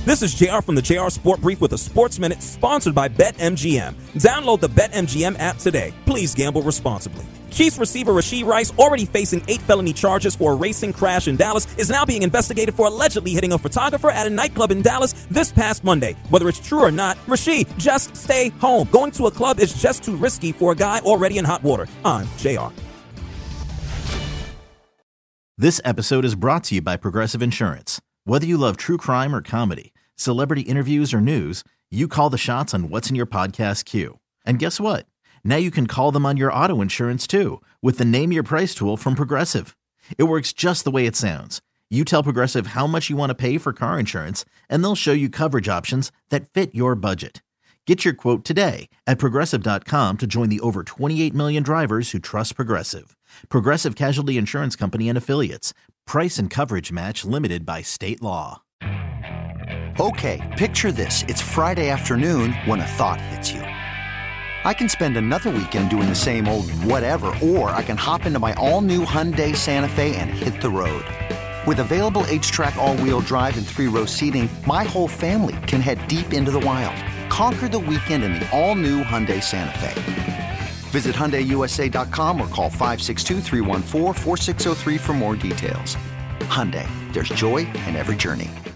This is JR from the JR Sport Brief with a Sports Minute sponsored by BetMGM. Download the BetMGM app today. Please gamble responsibly. Chiefs receiver Rashee Rice, already facing 8 felony charges for a racing crash in Dallas, is now being investigated for allegedly hitting a photographer at a nightclub in Dallas this past Monday. Whether it's true or not, Rashee, just stay home. Going to a club is just too risky for a guy already in hot water. I'm JR. This episode is brought to you by Progressive Insurance. Whether you love true crime or comedy, celebrity interviews or news, you call the shots on what's in your podcast queue. And guess what? Now you can call them on your auto insurance too with the Name Your Price tool from Progressive. It works just the way it sounds. You tell Progressive how much you want to pay for car insurance, and they'll show you coverage options that fit your budget. Get your quote today at Progressive.com to join the over 28 million drivers who trust Progressive. Progressive Casualty Insurance Company and Affiliates. Price and coverage match limited by state law. Okay, picture this. It's Friday afternoon when a thought hits you. I can spend another weekend doing the same old whatever, or I can hop into my all-new Hyundai Santa Fe and hit the road. With available H-Track all-wheel drive and 3-row seating, my whole family can head deep into the wild. Conquer the weekend in the all-new Hyundai Santa Fe. Visit HyundaiUSA.com or call 562-314-4603 for more details. Hyundai, there's joy in every journey.